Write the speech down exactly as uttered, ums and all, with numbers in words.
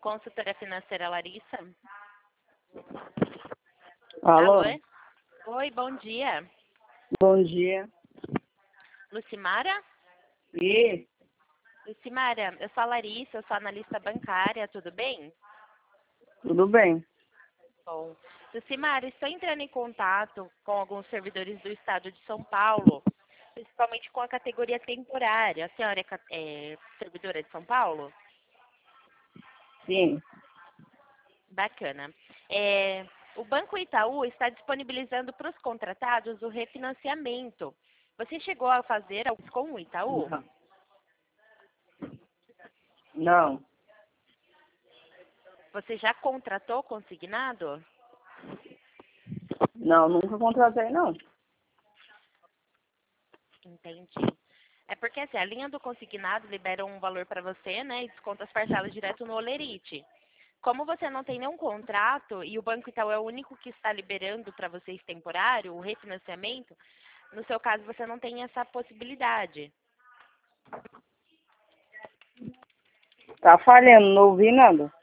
consultora financeira Larissa. Alô? Alô? Oi, bom dia. Bom dia. Lucimara? E Lucimara, eu sou a Larissa, eu sou analista bancária, tudo bem? tudo bem? Bom. Lucimara, estou entrando em contato com alguns servidores do estado de São Paulo, principalmente com a categoria temporária. A senhora é, ca- é servidora de São Paulo? Sim. Bacana. É, o Banco Itaú está disponibilizando para os contratados o refinanciamento. Você chegou a fazer algo com o Itaú? Não. Não. Você já contratou consignado? Não, nunca contratei, não. Entendi. É porque assim, a linha do consignado libera um valor para você, né, e desconta as parcelas direto no Olerite. Como você não tem nenhum contrato e o Banco Itaú é o único que está liberando para vocês temporário, o refinanciamento, no seu caso você não tem essa possibilidade. Tá falhando, não ouvi nada.